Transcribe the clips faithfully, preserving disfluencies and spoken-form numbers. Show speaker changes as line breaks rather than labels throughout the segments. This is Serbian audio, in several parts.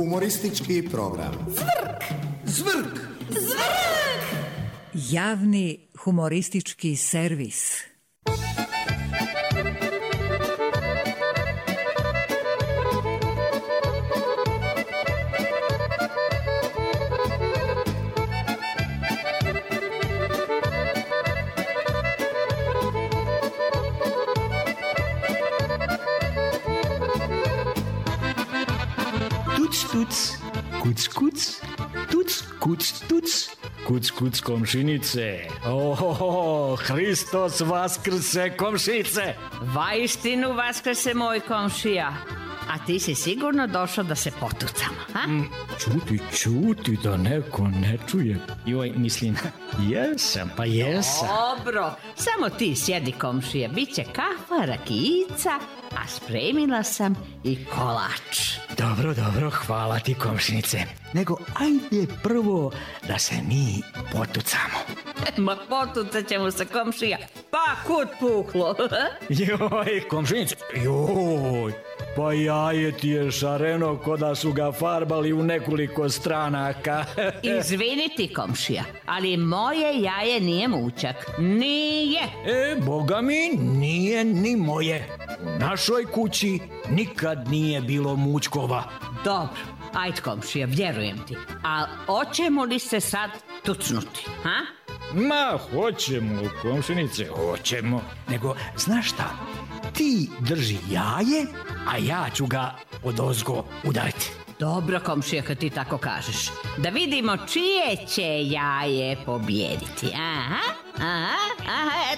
Humoristički program.
Zvrk!
Zvrk!
Zvrk!
Javni humoristički servis.
Tuc, tuc, kuc, kuc, tuc, kuc, tuc, kuc, kuc, komšinice. Ohoho, Hristos vaskrse, komšice.
Vaistinu vaskrse, moj komšija. A ti si sigurno došao da se potucamo, ha?
Mm, čuti, čuti, da neko ne čuje. Joj, mislim, jesam, pa jesam.
Dobro, samo ti sjedi, komšija. Biće kafa, rakijica, a spremila sam i kolač.
Dobro, dobro, hvala ti, komšinice. Nego, ajde prvo da se mi potucamo.
Ma potucat ćemo se, komšija. Pa kud puklo?
Joj, komšinice, joj. Pa jaje ti je šareno ko da su ga farbali u nekoliko stranaka.
Izvini ti, komšija, ali moje jaje nije mućak. Nije.
E, boga mi, nije ni moje. U našoj kući nikad nije bilo mućkova.
Dobro, ajde, komšija, vjerujem ti. A hoćemo li se sad tucnuti, ha?
Ma, hoćemo, komšinice, hoćemo. Nego, znaš šta? Ti drži jaje, a ja ću ga odozgo udariti.
Dobro, komšija, kad ti tako kažeš. Da vidimo čije će jaje pobijediti. Aha, aha, aha.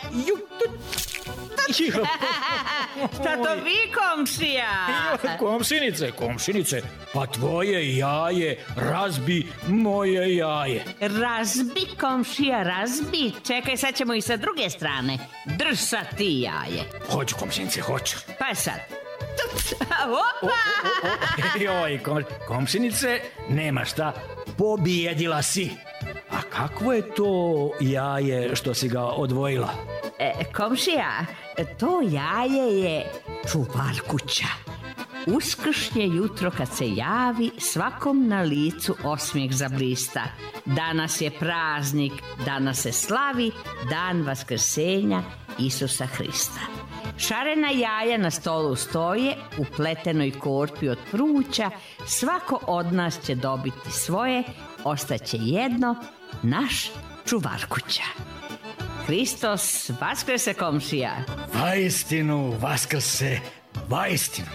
Šta to vi, komšija?
Komšinice, komšinice, pa tvoje jaje razbi moje jaje.
Razbi, komšija, razbi. Čekaj, sad ćemo i sa druge strane. Drž sad ti jaje.
Hoću, komšinice, hoću.
Pa sad. Opa!
Joj, kom, komšinice, nema šta, pobijedila si. A kakvo je to jaje što si ga odvojila?
E, komšija, to jaje je čuvarkuća. Uskršnje jutro kad se javi, svakom na licu osmijeh zablista. Danas je praznik, danas se slavi dan vaskrsenja Isusa Hrista. Šarena jaja na stolu stoje, u pletenoj korpi od pruća. Svako od nas će dobiti svoje, ostaće jedno, naš čuvarkuća. Hristos vaskrse, komšija.
Vaistinu vaskrse, vaistinu.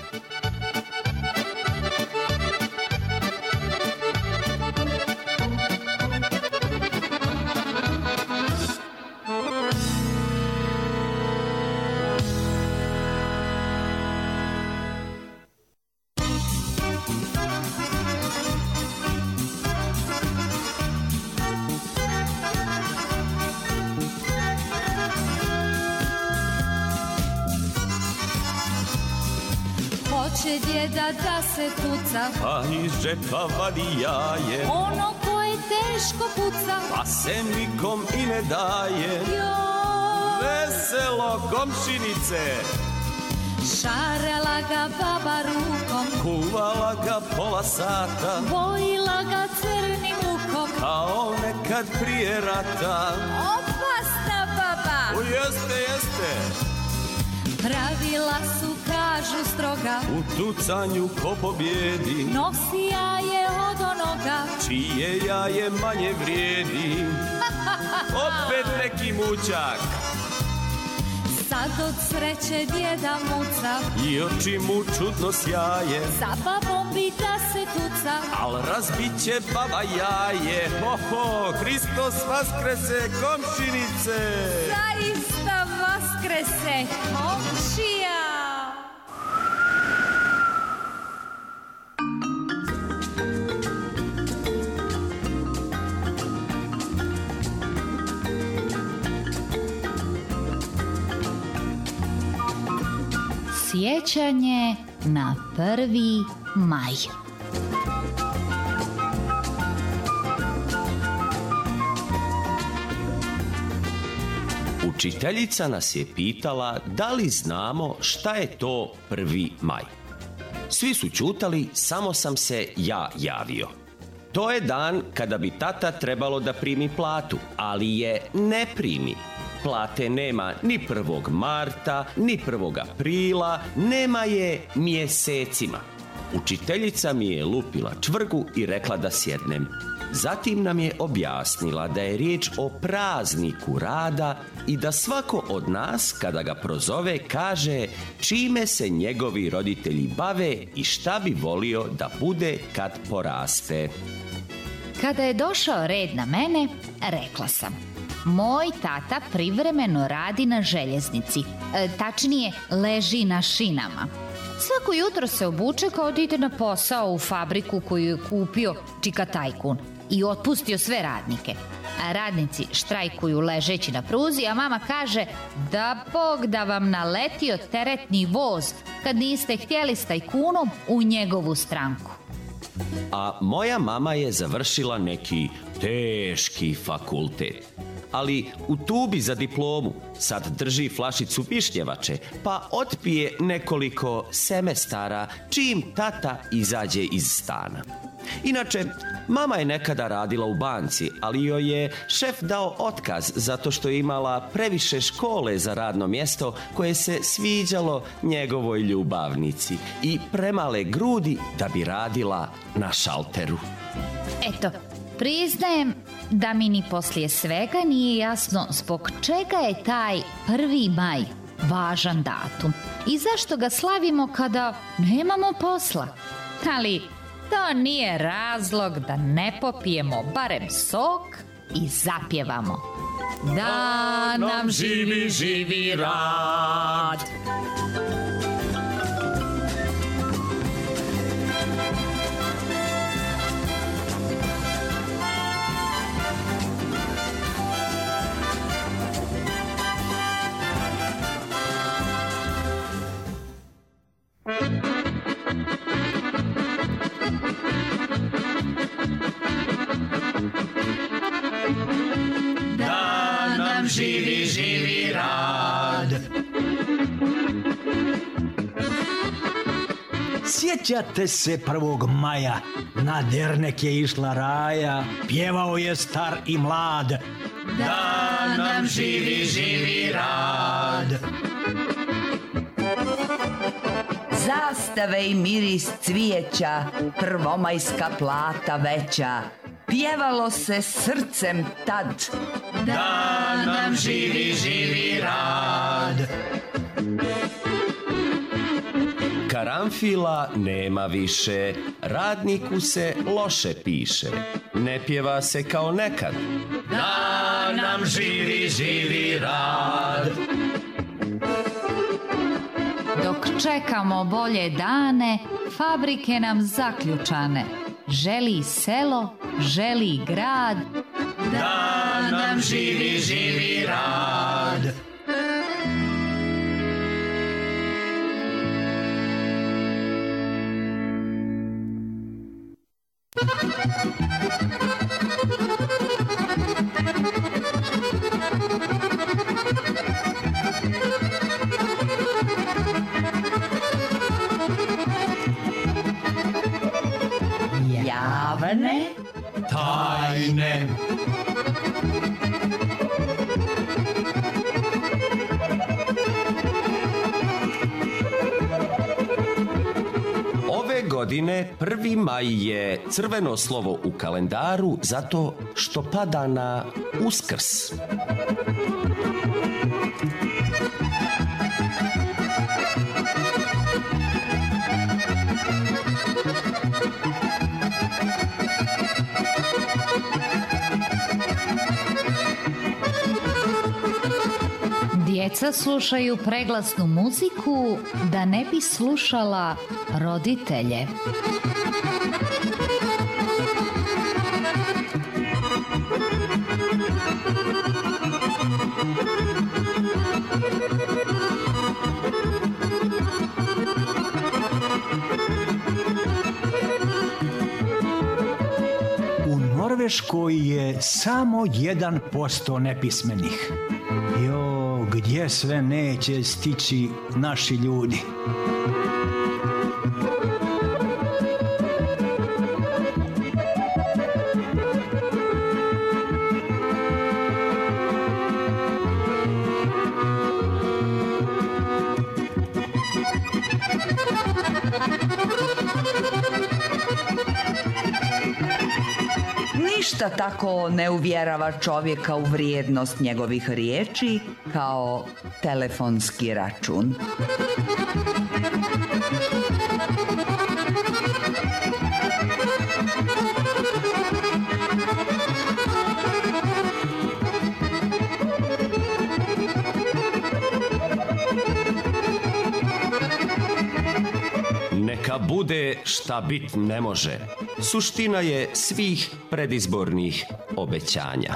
Hoće djeda da se tuca,
pa iz džepa vadi jaje,
ono koje teško puca,
pa se nikom i ne daje.
joj.
Veselo, komšinice,
Šarala ga baba rukom,
kuvala ga pola sata,
bojila ga crnim lukom,
kao nekad prije rata.
opasna baba.
O, jeste, jeste.
Pravila su, kažu, stroga,
U tucanju ko pobjedi,
nosi jaje od onoga,
čije jaje manje vrijedi. Opet neki mućak,
sad od sreće djeda muca,
i oči mu čudno sjaje,
za babom bi da se tuca,
al razbit će baba jaje. Oho, Hristos vaskrese, komšinice.
zaista vaskrese, komšija. Sjećanje na prvi maj.
Učiteljica nas je pitala da li znamo šta je to prvi maj. Svi su ćutali, samo sam se ja javio. To je dan kada bi tata trebalo da primi platu, ali je ne primi. Plate nema ni prvog marta, ni prvog aprila, nema je mjesecima. Učiteljica mi je lupila čvrgu i rekla da sjednem. Zatim nam je objasnila da je riječ o prazniku rada i da svako od nas, kada ga prozove, kaže čime se njegovi roditelji bave i šta bi volio da bude kad poraste.
Kada je došao red na mene, rekla sam: moj tata privremeno radi na željeznici, e, tačnije leži na šinama. Svako jutro se obuče kao da ide na posao u fabriku koju je kupio čika tajkun i otpustio sve radnike. A radnici štrajkuju ležeći na pruzi, a mama kaže da Bog da vam naletio teretni voz kad niste htjeli s tajkunom u njegovu stranku.
A moja mama je završila neki teški fakultet. Ali u tubi za diplomu sad drži flašicu višnjevače, pa otpije nekoliko semestara čim tata izađe iz stana. Inače, mama je nekada radila u banci, ali joj je šef dao otkaz zato što je imala previše škole za radno mjesto koje se sviđalo njegovoj ljubavnici i premale grudi da bi radila na šalteru.
Eto, priznajem da mi ni poslije svega nije jasno zbog čega je taj prvi maj važan datum i zašto ga slavimo kada nemamo posla. Ali to nije razlog da ne popijemo barem sok i zapjevamo: da nam živi, živi rad.
Da nam živi, živi rad. Sjećate se prvog maja, na dernek je išla raja, pjevao je star i mlad. Da nam živi, živi rad.
Zastave i miris cvijeća, prvomajska plata veća, pjevalo se srcem tad.
Da nam živi, živi rad.
Karanfila nema više, radniku se loše piše, ne pjeva se kao nekad.
Da nam živi, živi rad.
Dok čekamo bolje dane, fabrike nam zaključane. Želi selo, želi grad.
Da nam živi, živi rad.
Javne
tajne.
Ove godine prvi maj je crveno slovo u kalendaru zato što pada na Uskrs.
Djeca slušaju preglasnu muziku da ne bi slušala roditelje.
U Norveškoj je samo jedan posto nepismenih. Jo, gdje sve neće stići naši ljudi.
Ništa tako ne uvjerava čovjeka u vrijednost njegovih riječi kao telefonski račun.
Neka bude šta bit ne može. Suština je svih predizbornih obećanja.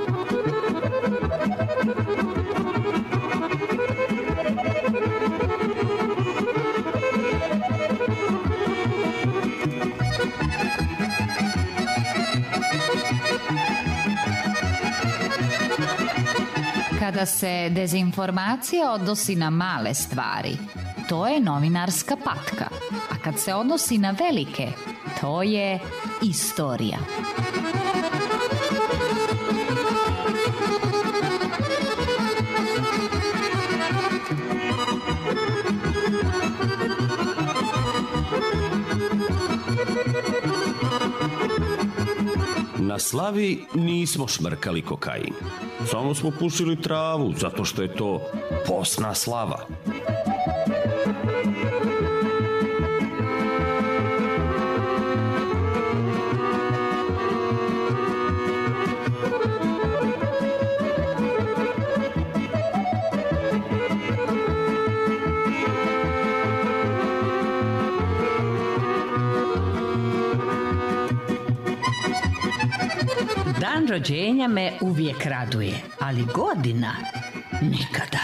Kada se dezinformacija odnosi na male stvari, to je novinarska patka, a kad se odnosi na velike, to je istorija.
Na slavi nismo šmrkali kokain. Samo smo pušili travu, zato što je to posna slava.
Dan rođenja me uvijek raduje, ali godina nikada.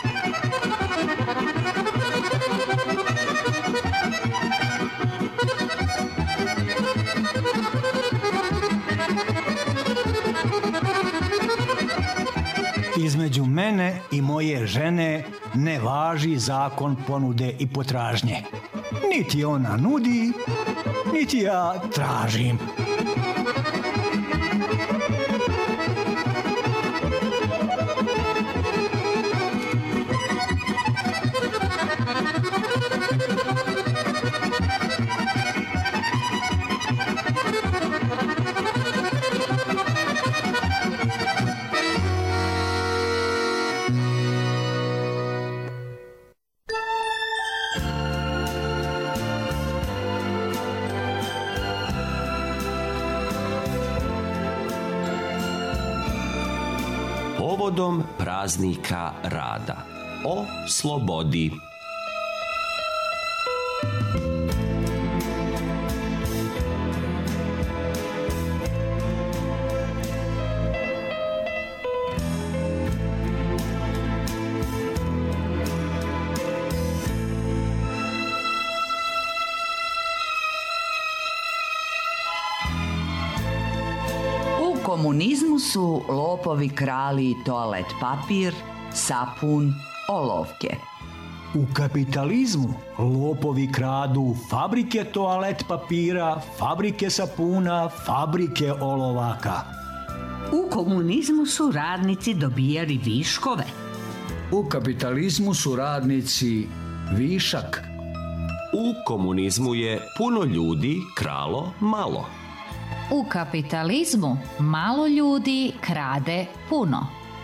Između mene i moje žene ne važi zakon ponude i potražnje. Niti ona nudi, niti ja tražim.
Povodom praznika rada. O slobodi.
U komunizmu su lopovi krali toalet papir, sapun, olovke.
U kapitalizmu lopovi kradu fabrike toalet papira, fabrike sapuna, fabrike olovaka.
U komunizmu su radnici dobijali viškove.
U kapitalizmu su radnici višak.
U komunizmu je puno ljudi kralo malo.
U kapitalizmu malo ljudi krade puno.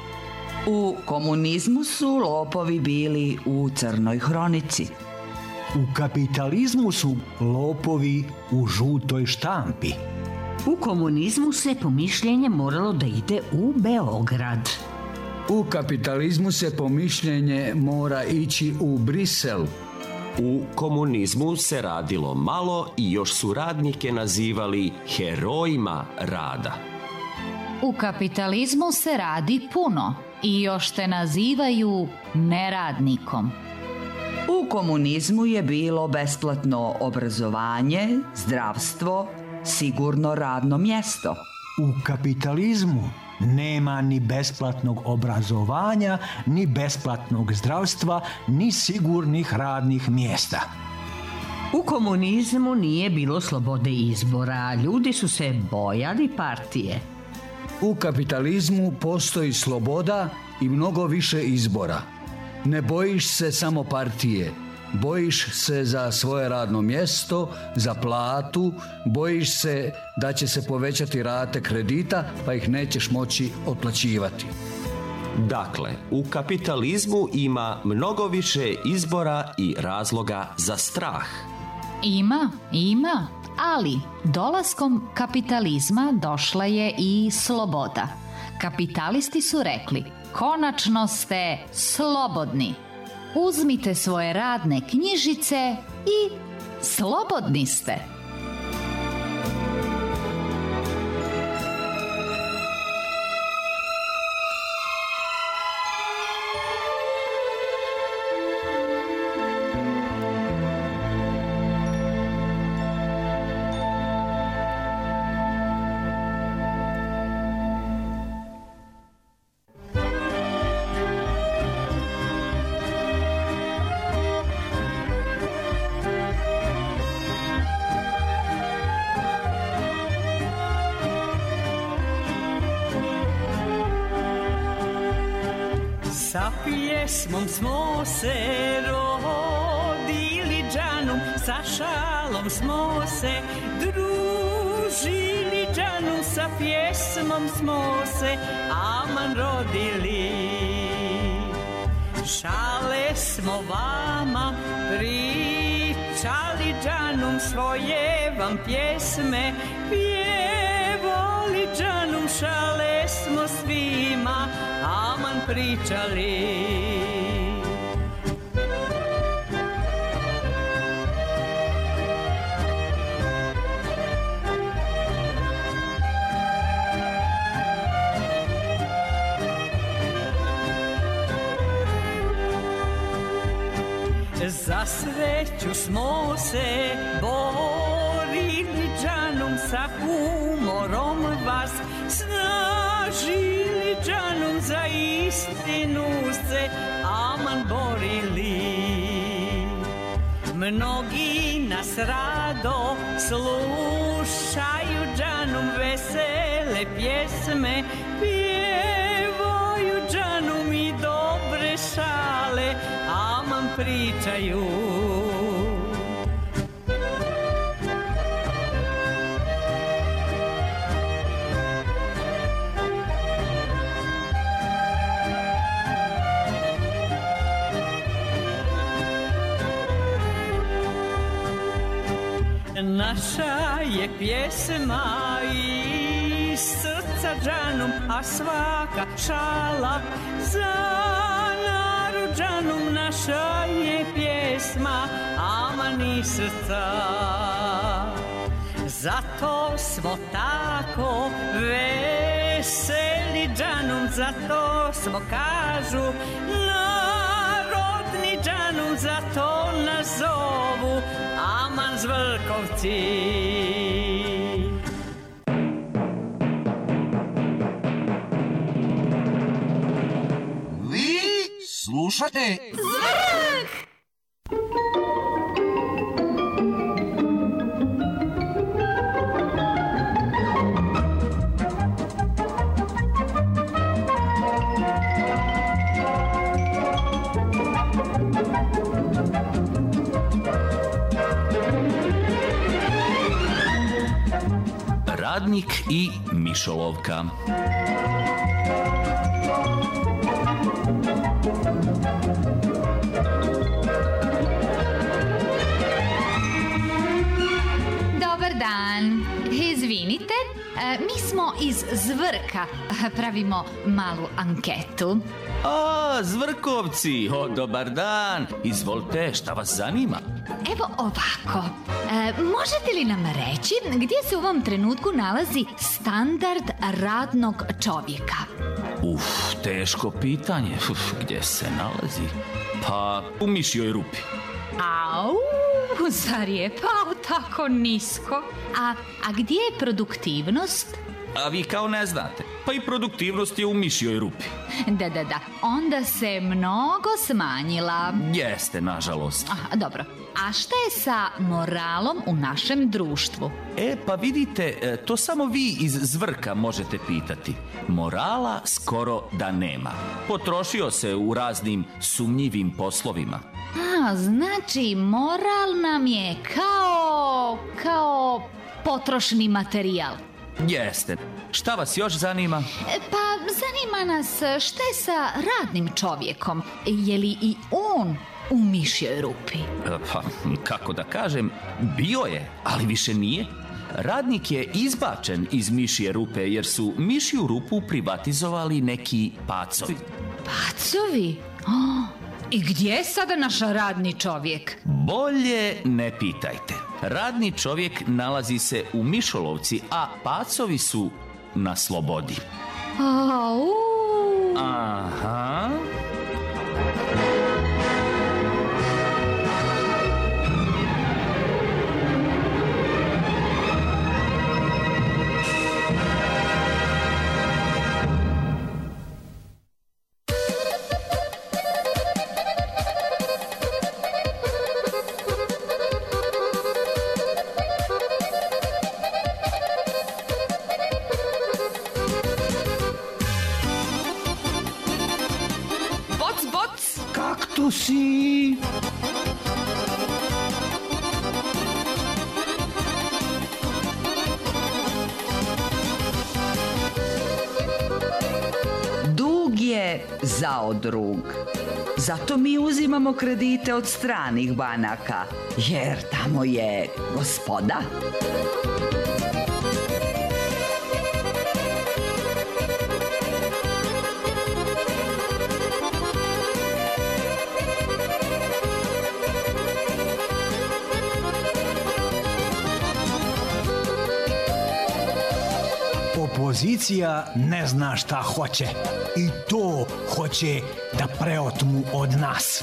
U komunizmu su lopovi bili u crnoj hronici.
U kapitalizmu su lopovi u žutoj štampi.
U komunizmu se po mišljenje moralo da ide u Beograd.
U kapitalizmu se po mišljenje mora ići u Brisel.
U komunizmu se radilo malo i još su radnike nazivali herojima rada.
U kapitalizmu se radi puno i još te nazivaju neradnikom.
U komunizmu je bilo besplatno obrazovanje, zdravstvo, sigurno radno mjesto.
U kapitalizmu nema ni besplatnog obrazovanja, ni besplatnog zdravstva, ni sigurnih radnih mjesta.
U komunizmu nije bilo slobode izbora, ljudi su se bojali partije.
U kapitalizmu postoji sloboda i mnogo više izbora. Ne bojiš se samo partije, bojiš se za svoje radno mjesto, za platu, bojiš se da će se povećati rate kredita pa ih nećeš moći otplaćivati.
Dakle, u kapitalizmu ima mnogo više izbora i razloga za strah.
Ima, ima, ali dolaskom kapitalizma došla je i sloboda. Kapitalisti su rekli, konačno ste slobodni. Uzmite svoje radne knjižice i slobodni ste.
Sa pjesmom smo se rodili džanum, sa šalom smo se družili džanum, sa pjesmom smo se aman rodili. Šale smo vama pričali džanum, svoje vam pjesme pjevali džanum, šale smo svima aman pričali. Za sreću smo se borili džanum, sa humorom vas snažili džanum, za istinu se aman borili. Mnogi nas rado slušaju džanum, vesele pjesme pjevaju džanum i dobre šale aman pričaju. Naša je pjesma iz srca džanum, a svaka šala za narod džanum. Naša je pjesma aman iz srca, zato smo tako veseli džanum, zato smo, kažu, narodni džanum, zato nas zovu aman Zvrkovci.
Vi slušate
Zvrk!
Radnik i mišolovka.
Dobar dan. Izvinite, mi smo iz Zvrka. Pravimo malu anketu.
A, Zvrkovci, o, dobar dan. Izvolite, šta vas zanima?
Evo ovako, e, možete li nam reći gdje se u ovom trenutku nalazi standard radnog čovjeka?
Uf, teško pitanje. Uf, gdje se nalazi? Pa, u mišjoj rupi.
Au, zar je pao tako nisko? A, a gdje je produktivnost?
A vi kao ne znate. Pa i produktivnost je u mišjoj rupi.
Da, da, da. Onda se mnogo smanjila.
Jeste, nažalost.
Aha, dobro. A šta je sa moralom u našem društvu?
E, pa vidite, to samo vi iz Zvrka možete pitati. Morala skoro da nema. Potrošio se u raznim sumnjivim poslovima.
A, znači moral nam je kao, kao potrošni materijal.
Jeste. Šta vas još zanima?
E, Pa zanima nas šta je sa radnim čovjekom. Je li i on u mišjoj rupi?
E, Pa, kako da kažem, bio je, ali više nije. Radnik je izbačen iz mišje rupe jer su mišju rupu privatizovali neki pacovi.
Pacovi? Oh, i gdje je sada naš radni čovjek?
Bolje ne pitajte. Radni čovjek nalazi se u mišolovci, a pacovi su na slobodi.
Au.
Aha.
Tu si...
Dug je zao drug. Zato mi uzimamo kredite od stranih banaka, jer tamo je gospoda.
Opozicija ne zna šta hoće i to hoće da preotmu od nas.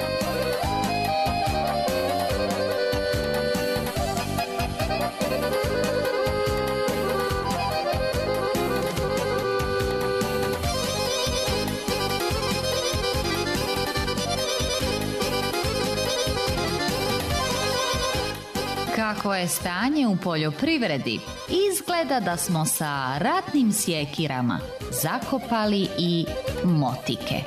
Kako je stanje u poljoprivredi? Izgleda da smo sa ratnim sjekirama zakopali i motike.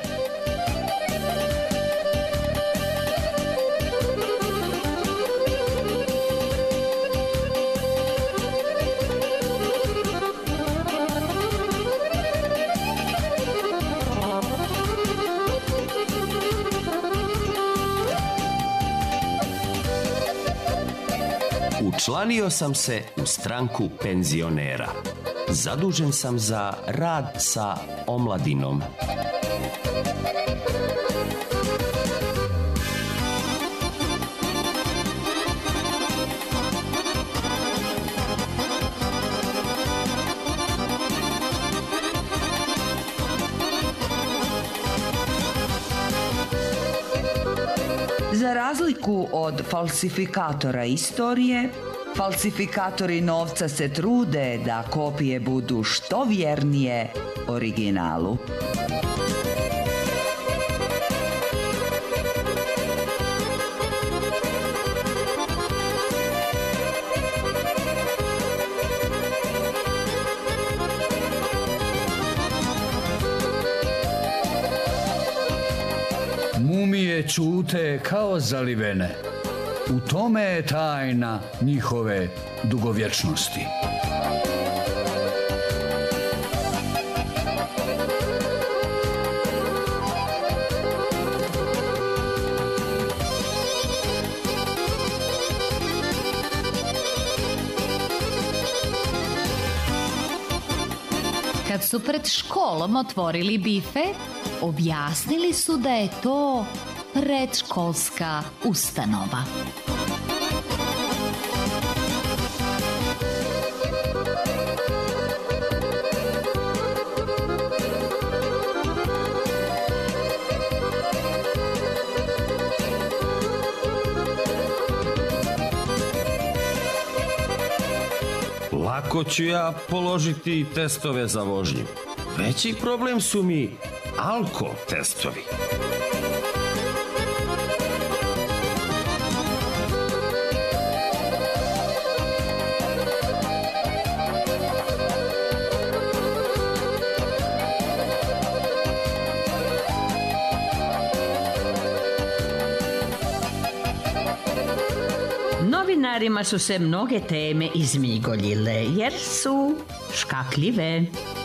Učlanio sam se u stranku penzionera. Zadužen sam za rad sa omladinom.
Za razliku od falsifikatora istorije, falsifikatori novca se trude da kopije budu što vjernije originalu.
Mumije čute kao zalivene. U tome je tajna njihove dugovječnosti.
Kad su pred školom otvorili bife, objasnili su da je to predškolska ustanova.
Lako ću ja položiti testove za vožnju. Veći problem su mi alko testovi.
Novinarima su se mnoge teme izmigoljile, jer su škakljive.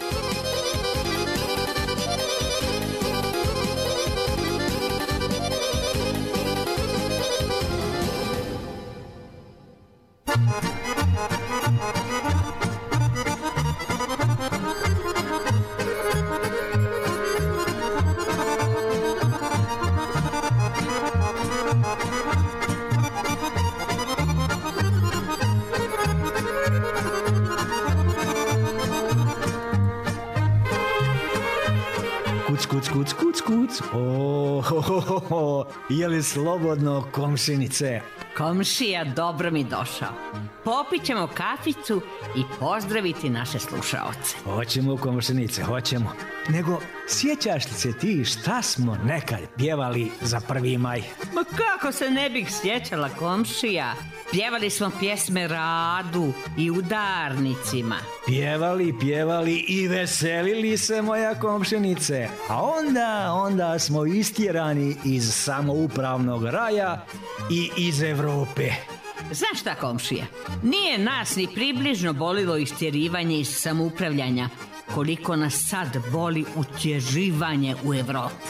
Kuc, kuc, kuc, kuc, kuc. O, ho, ho, ho, ho. Je li slobodno, komšinice?
Komšija, dobro mi došao. Popit ćemo kaficu i pozdraviti naše slušaoce.
Hoćemo, komšinice, hoćemo. Nego, sjećaš li se ti šta smo nekad pjevali za prvi maj?
Ma kako se ne bih sjećala, komšija? Pjevali smo pjesme Radu i udarnicima.
Pjevali, pjevali i veselili se, moja komšinice. A onda, onda smo istjerani iz samoupravnog raja i iz Evrope.
Znaš šta, komšija? Nije nas ni približno bolilo istjerivanje iz samoupravljanja, koliko nas sad boli utježivanje u Evropu.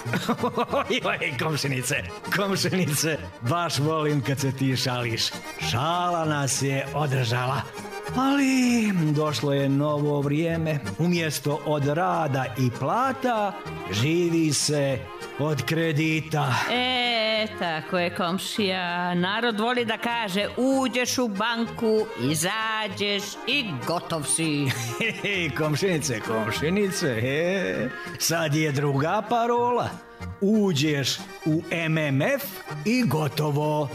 Joj, komšinice, komšinice, baš volim kad se ti šališ. Šala nas je održala. Ali došlo je novo vrijeme. Umjesto od rada i plata, živi se od kredita.
E, tako je, komšija. Narod voli da kaže uđeš u banku, izađeš i gotov si.
He, komšinice, komšinice, he. Sad je druga parola. Uđeš u M M F i gotovo.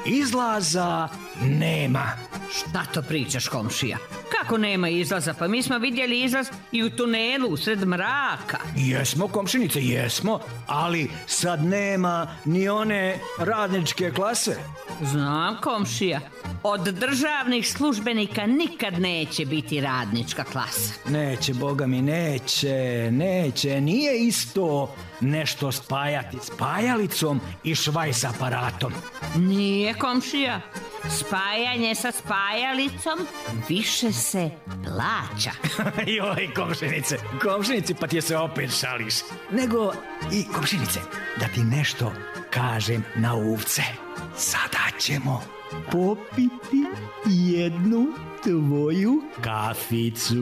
Izlaza nema.
Šta to pričaš, komšija? Kako nema izlaza? Pa mi smo vidjeli izlaz i u tunelu usred mraka.
Jesmo, komšinice, jesmo, ali sad nema ni one radničke klase.
Znam, komšija. Od državnih službenika nikad neće biti radnička klasa.
Neće, boga mi, neće, neće. Nije isto nešto spajati spajalicom i švajs aparatom.
Nije, komšija. Spajanje sa spajalicom više se plaća.
Joj, komšinice, komšinici, pa ti se opet šališ. Nego i komšinice, da ti nešto kažem na uvce. Sada ćemo popiti jednu tvoju kaficu.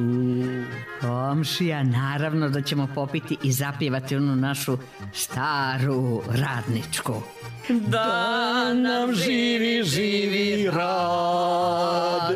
Komšija, naravno da ćemo popiti i zapjevati onu našu staru radničku.
Da nam živi, živi rad.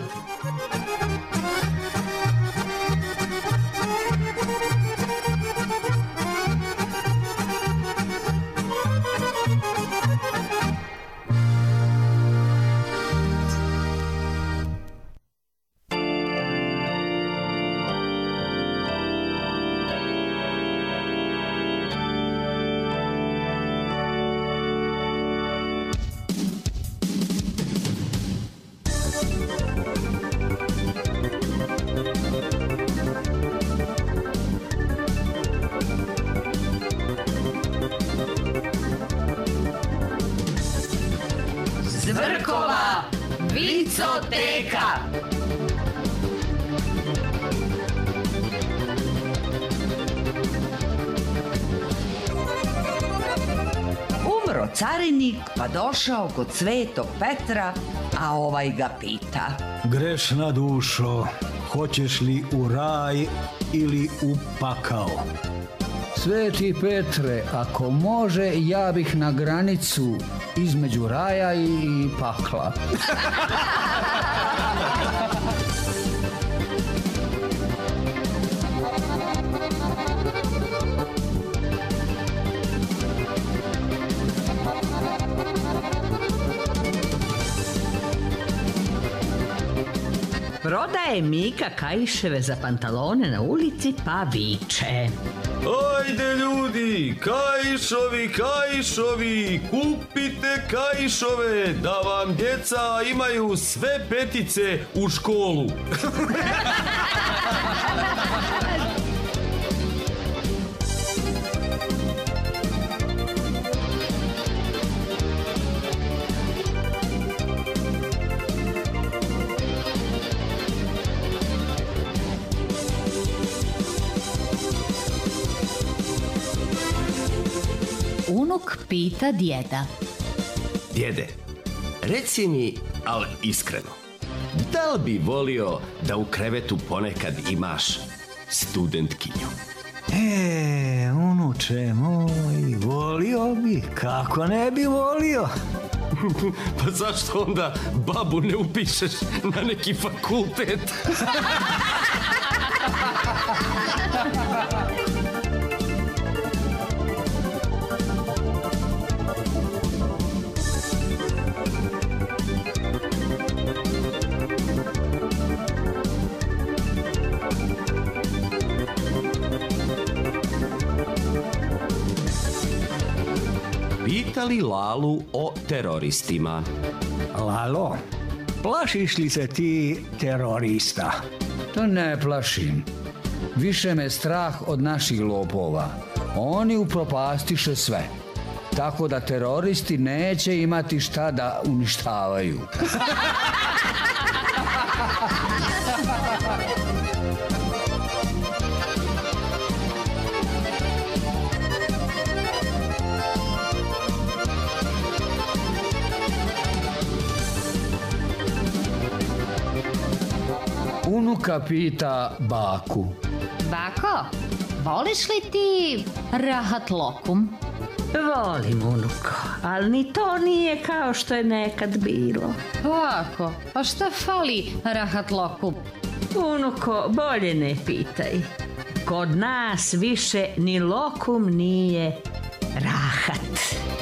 Zvrkova vicoteka. Umro carinik pa došao kod svetog Petra, a ovaj ga pita:
Grešna dušo, hoćeš li u raj ili u pakao?
Sveti Petre, ako može, ja bih na granicu između raja i pakla.
Prodaje Mika kaiševe za pantalone na ulici pa viče:
Ajde ljudi, kaišovi, kaišovi, kupite kaišove da vam djeca imaju sve petice u školu.
pita djeda.
Djede, reci mi, ali iskreno, da li bi volio da u krevetu ponekad imaš studentkinju?
E, unuče moj, volio bi, kako ne bi volio?
Pa zašto onda babu ne upišeš na neki fakultet? Pitali Lalu o teroristima.
Lalo, plašiš li se ti terorista?
To ne plašim. Više me strah od naših lopova. Oni upropastiše sve. Tako da teroristi neće imati šta da uništavaju. Unuka pita baku.
Bako, voliš li ti rahat lokum?
Volim, unuko, ali ni to nije kao što je nekad bilo.
Bako, pa šta fali rahat lokum?
Unuko, bolje ne pitaj. Kod nas više ni lokum nije rahat.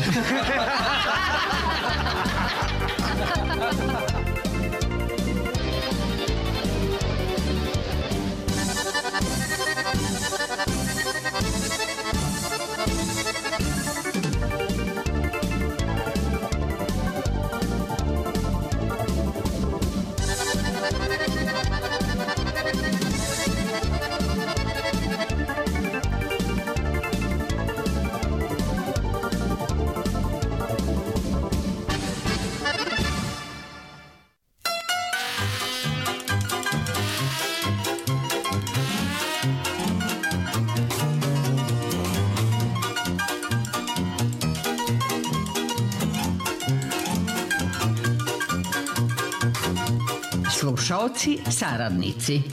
Slušaoci, saradnici.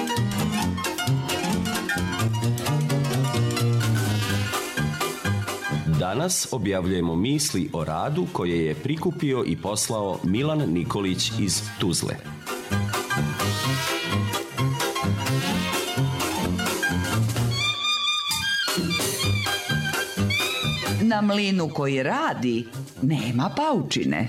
Danas objavljujemo misli o radu koje je prikupio i poslao Milan Nikolić iz Tuzle.
Na mlinu koji radi nema paučine.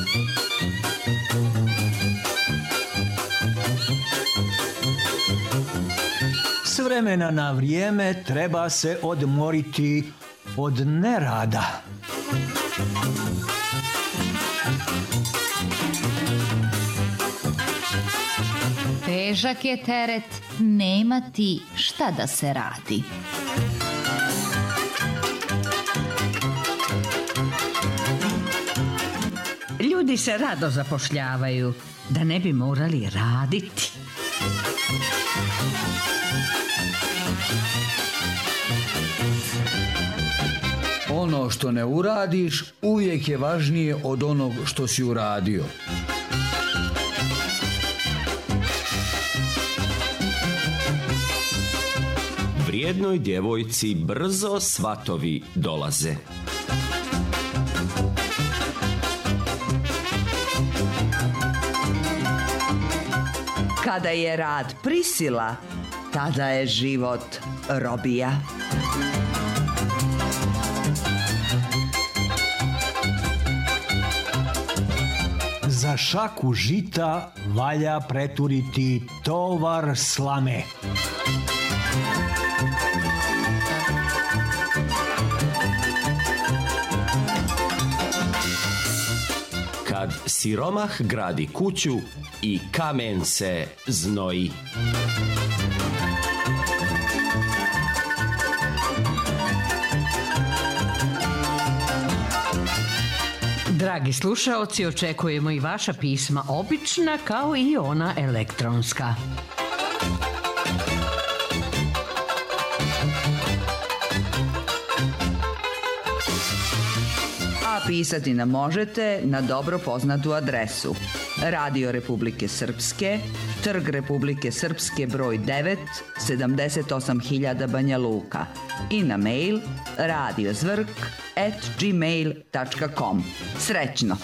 S vremena na vrijeme treba se odmoriti od nerada.
Težak je teret, nema ti šta da se radi.
Ljudi se rado zapošljavaju da ne bi morali raditi.
Ono što ne uradiš uvijek je važnije od onog što si uradio.
Vrijednoj djevojci brzo svatovi dolaze.
Kada je rad prisila, tada je život robija.
Za šaku žita valja preturiti tovar slame.
Kad siromah gradi kuću i kamen se znoji.
Dragi slušaoci, očekujemo i vaša pisma, obična kao i ona elektronska.
pisati nam možete na dobro poznatu adresu Radio Republike Srpske, Trg Republike Srpske broj devet, sedamdeset osam hiljada Banja Luka i na mail radiozvrk at gmail tačka com. Srećno!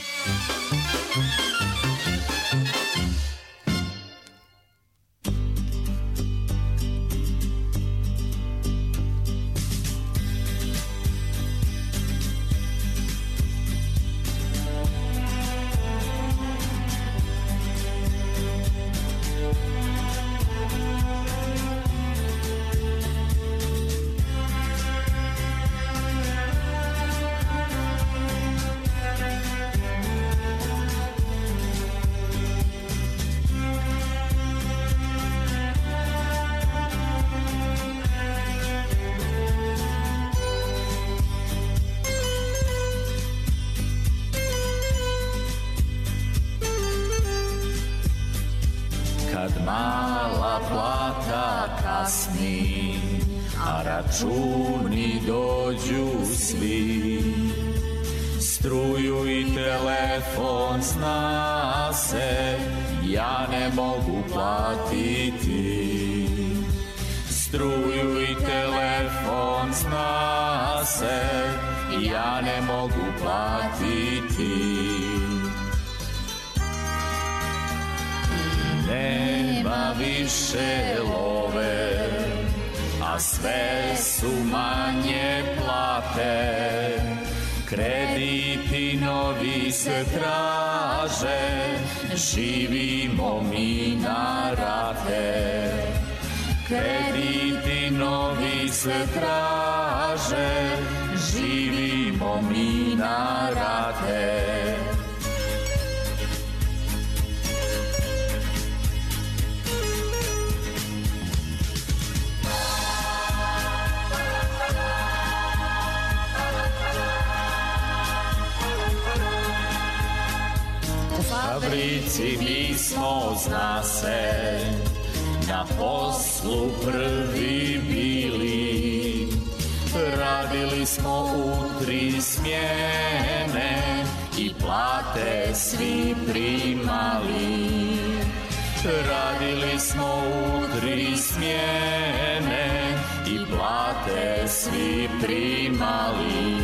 Mala plata kasni, a računi dođu svi. Struju i telefon zna se, ja ne mogu platiti. Struju i telefon zna se, ja ne mogu platiti. Nema više love, a sve su manje plate. Krediti novi se traže, živimo mi na rate. Krediti novi se traže, živimo mi na rate. Fabrici mi smo, zna se, na poslu prvi bili. Radili smo u tri smjene i plate svi primali. Radili smo u tri smjene i plate svi primali.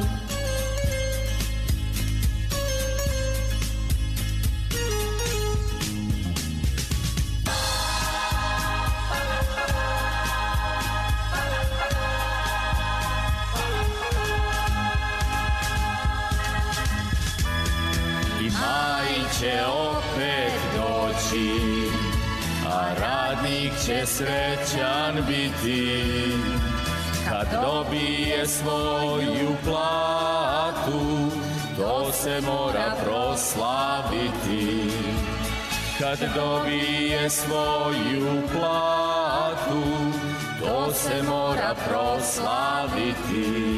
Će opet doći, a radnik će srećan biti kad dobije svoju platu, to se mora proslaviti. Kad dobije svoju platu, to se mora proslaviti.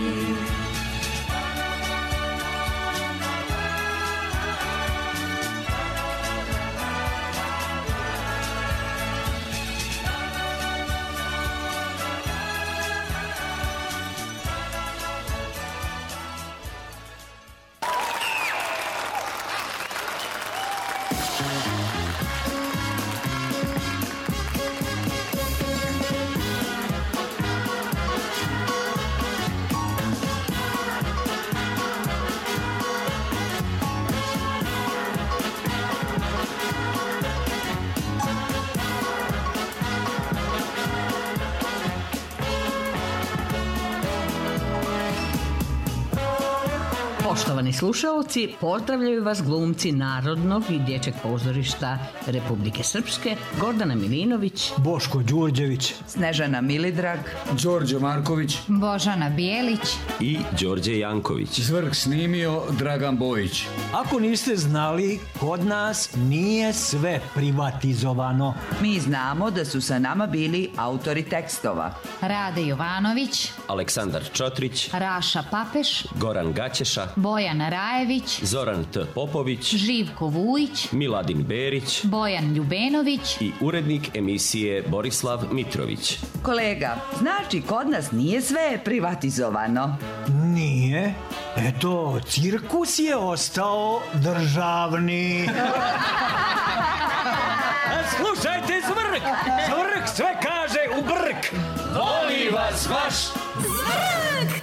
Poštovani slušalci, pozdravljaju vas glumci Narodnog i dječjeg pozorišta Republike Srpske, Gordana Milinović,
Boško Đurđević,
Snežana Milidrag,
Đorđe Marković,
Božana Bijelić
i Đorđe Janković.
Zvrk snimio Dragan Bojić.
Ako niste znali, kod nas nije sve privatizovano.
Mi znamo da su sa nama bili autori tekstova
Rade Jovanović,
Aleksandar Čotrić,
Raša Papeš,
Goran Gaćeša,
Boris Bojan Rajević,
Zoran T. Popović,
Živko Vujić,
Miladin Berić
Bojan Ljubenović
i urednik emisije Borislav Mitrović.
Kolega, znači kod nas nije sve privatizovano.
Nije. Eto, cirkus je ostao državni. Slušajte, Zvrk! Zvrk sve kaže u brk!
Voli vas vaš
Zvrk!